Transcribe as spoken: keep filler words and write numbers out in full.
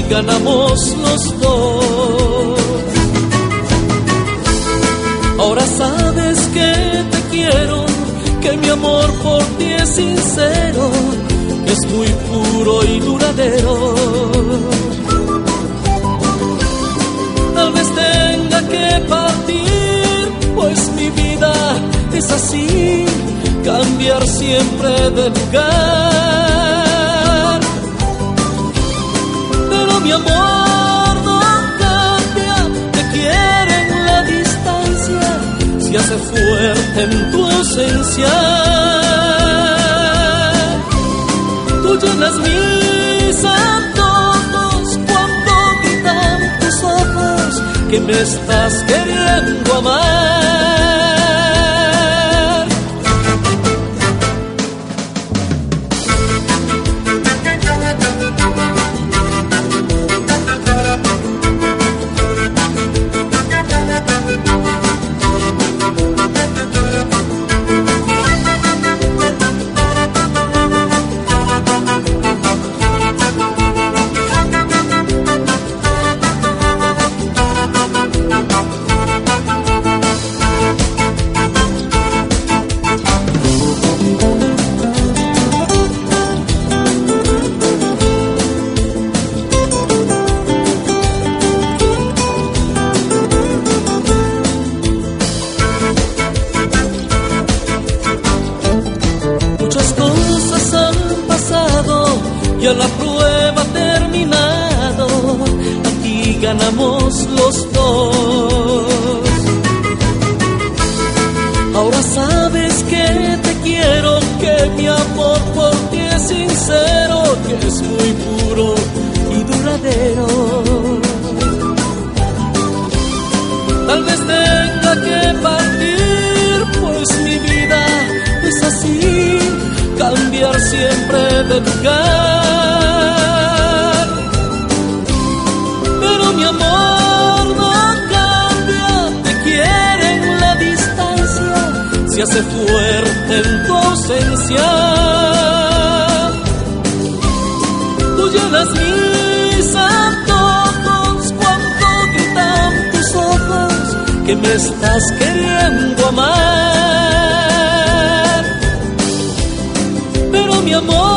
ganamos los dos. Ahora sabes que te quiero, que mi amor por ti es sincero, que es muy puro y duradero. Tal vez tenga que partir, pues mi vida es así, cambiar siempre de lugar. Pero mi amor no cambia, te quiere en la distancia, se hace fuerte en tu ausencia. Tú llenas mis antojos cuando gritan tus ojos que me estás queriendo amar. Ya la prueba ha terminado, aquí ganamos los dos. Ahora sabes que te quiero, que mi amor por ti es sincero, que es muy puro y duradero. Tal vez tenga que partir, pues mi vida es así, cambiar siempre de lugar. Pero mi amor no cambia, te quiere en la distancia, se hace fuerte en tu ausencia. Tú llenas mis antojos cuando gritan tus ojos que me estás queriendo amar. Mi amor